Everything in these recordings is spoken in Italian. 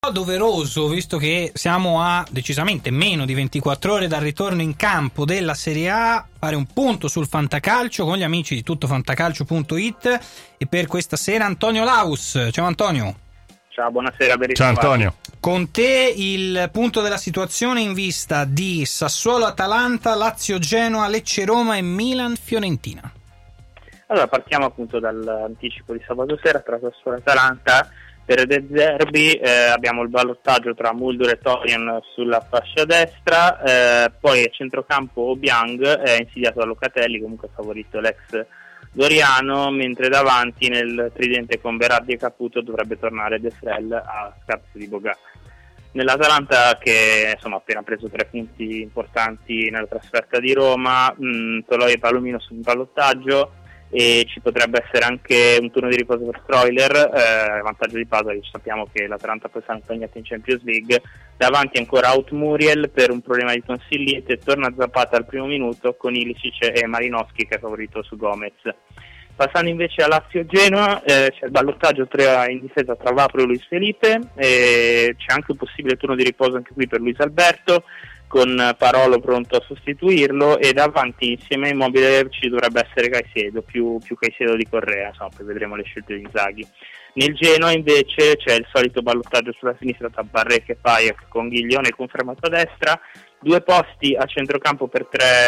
Doveroso, visto che siamo a decisamente meno di 24 ore dal ritorno in campo della Serie A, fare un punto sul fantacalcio con gli amici di tuttofantacalcio.it. E per questa sera Antonio Laus. Ciao Antonio. Ciao, buonasera. Ciao Antonio. Con te il punto della situazione in vista di Sassuolo-Atalanta, Lazio-Genoa, Lecce-Roma e Milan-Fiorentina. Allora, partiamo appunto dall'anticipo di sabato sera tra Sassuolo e Atalanta. Per De Zerbi abbiamo il ballottaggio tra Muldur e Torian sulla fascia destra, poi a centrocampo Obiang è insidiato da Locatelli, comunque favorito l'ex Doriano, mentre davanti nel tridente con Berardi e Caputo dovrebbe tornare De Frel a scarso di Boga. Nell'Atalanta, che insomma ha appena preso 3 punti importanti nella trasferta di Roma, Toloi e Palomino sul ballottaggio, e ci potrebbe essere anche un turno di riposo per Freuler, vantaggio di Pasalic. Sappiamo che l'Atalanta poi sarà impegnata in Champions League. Davanti ancora out Muriel per un problema di tonsillite, torna Zapata al primo minuto con Ilicic e Malinowski che è favorito su Gomez. Passando invece a Lazio-Genoa, c'è il ballottaggio in difesa tra Vapro e Luis Felipe, c'è anche un possibile turno di riposo anche qui per Luis Alberto, con Parolo pronto a sostituirlo, e davanti insieme a Immobile ci dovrebbe essere Caicedo, più Caicedo di Correa, insomma, poi vedremo le scelte di Inzaghi. Nel Genoa invece c'è il solito ballottaggio sulla sinistra tra Barret e Payet, con Ghiglione confermato a destra, 2 posti a centrocampo tra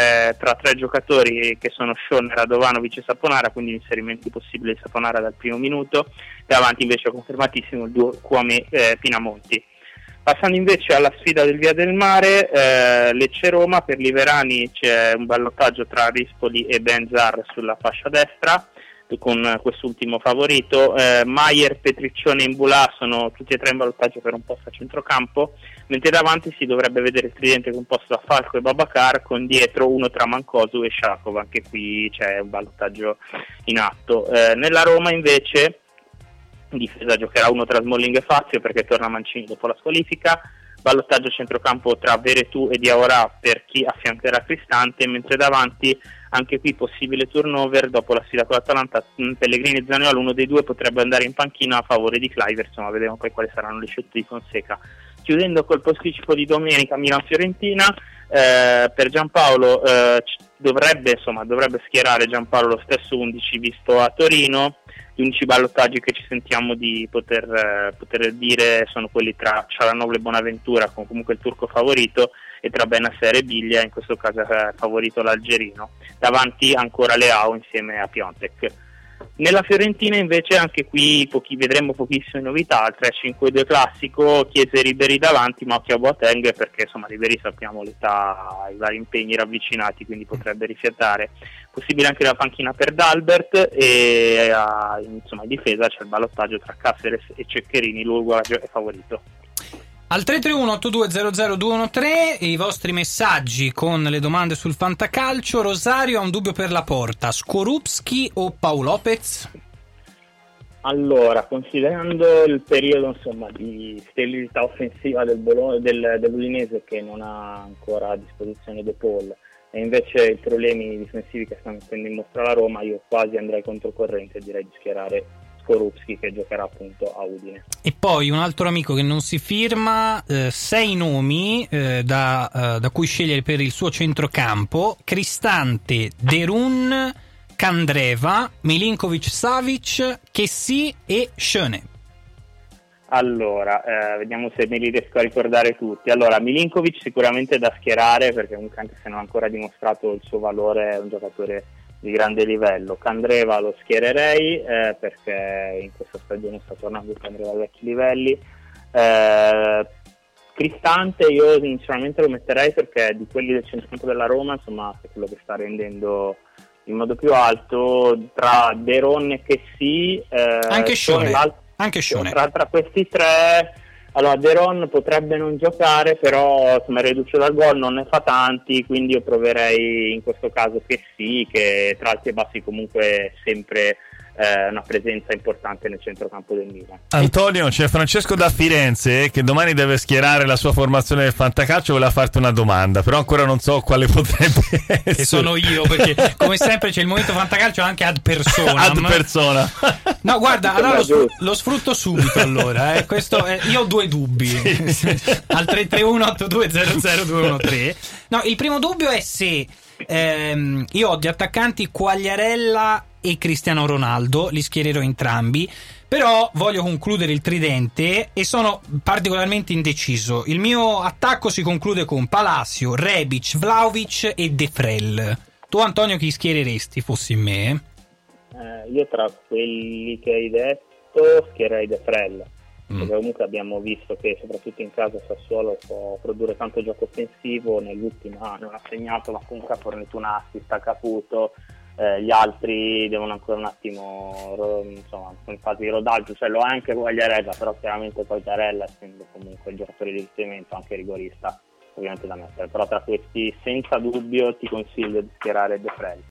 3 giocatori che sono Sean, Radovanovic e Saponara, quindi l'inserimento possibile di Saponara dal primo minuto. Davanti invece è confermatissimo il duo Cuame-Pinamonti. Passando invece alla sfida del Via del Mare, Lecce-Roma, per Liverani c'è un ballottaggio tra Rispoli e Benzar sulla fascia destra, con quest'ultimo favorito. Maier, Petriccione e Imbulà sono tutti e 3 in ballottaggio per un posto a centrocampo, mentre davanti si dovrebbe vedere il tridente composto da Falco e Babacar, con dietro uno tra Mancosu e Shakov. Anche qui c'è un ballottaggio in atto. Nella Roma invece in difesa giocherà uno tra Smalling e Fazio, perché torna Mancini dopo la squalifica. Ballottaggio a centrocampo tra Veretù e Diawara per chi affiancherà Cristante, mentre davanti anche qui possibile turnover dopo la sfida con l'Atalanta. Pellegrini e Zaniolo, uno dei due potrebbe andare in panchina a favore di Kluivert, insomma vedremo poi quali saranno le scelte di Fonseca. Chiudendo col posticipo di domenica Milan-Fiorentina, per Giampaolo dovrebbe schierare Giampaolo lo stesso 11 visto a Torino. Gli unici ballottaggi che ci sentiamo di poter dire sono quelli tra Cialanoglu e Bonaventura, con comunque il turco favorito, e tra Benasser e Biglia, in questo caso è favorito l'algerino. Davanti ancora Leao insieme a Piontek. Nella Fiorentina invece anche qui vedremo pochissime novità, il 3-5-2 classico, Chiesa e Ribéry davanti, ma occhio a Boateng, perché insomma Ribéry sappiamo l'età, i vari impegni ravvicinati, quindi potrebbe rifiatare. Possibile anche la panchina per D'Albert, e in difesa c'è il ballottaggio tra Cáceres e Ceccherini, l'Uruguagio è favorito. Al 331-8200-213 i vostri messaggi con le domande sul fantacalcio. Rosario ha un dubbio per la porta: Skorupski o Pau Lopez? Allora, considerando il periodo di sterilità offensiva dell'Udinese, che non ha ancora a disposizione De Paul, e invece i problemi difensivi che sta mettendo in mostra la Roma, io quasi andrei controcorrente e direi di schierare Skorupski, che giocherà appunto a Udine. E poi un altro amico che non si firma, 6 nomi da cui scegliere per il suo centrocampo: Cristante, Derun, Candreva, Milinkovic-Savic, Kessie e Schöne. Allora, vediamo se me li riesco a ricordare tutti. Allora, Milinkovic sicuramente da schierare, perché comunque anche se non ha ancora dimostrato il suo valore è un giocatore di grande livello. Candreva lo schiererei, perché in questa stagione sta tornando Candreva ai vecchi livelli. Cristante io sinceramente lo metterei, perché di quelli del centrocampo della Roma insomma è quello che sta rendendo in modo più alto. Tra Deron e Kessie, anche Schöne. Tra questi 3, allora Deron potrebbe non giocare, però insomma il reduce dal gol non ne fa tanti, quindi io proverei in questo caso Kessie, che tra alti e bassi comunque sempre una presenza importante nel centrocampo del Milan. Antonio, c'è Francesco da Firenze che domani deve schierare la sua formazione del fantacalcio, voleva farti una domanda, però ancora non so quale potrebbe essere. Che sono io, perché come sempre c'è il momento fantacalcio anche ad persona. Ad persona. No, guarda, allora lo sfrutto subito allora. Io ho due dubbi. Sì. Al 331-8200-213. No, il primo dubbio è se io ho di attaccanti Quagliarella e Cristiano Ronaldo, li schiererò entrambi, però voglio concludere il tridente e sono particolarmente indeciso. Il mio attacco si conclude con Palacio, Rebic, Vlahovic e De Frel. Tu, Antonio, chi schiereresti fossi in me? Io tra quelli che hai detto schiererei De Frel, perché comunque abbiamo visto che soprattutto in casa Sassuolo può produrre tanto gioco offensivo. Nell'ultima non ha segnato, ma comunque ha fornito un assist a Caputo. Gli altri devono ancora un attimo, insomma, in fase di rodaggio, cioè lo ha anche Quagliarella, però chiaramente Quagliarella, essendo comunque il giocatore di riferimento, anche rigorista, ovviamente da mettere. Però tra questi senza dubbio ti consiglio di schierare De Frel.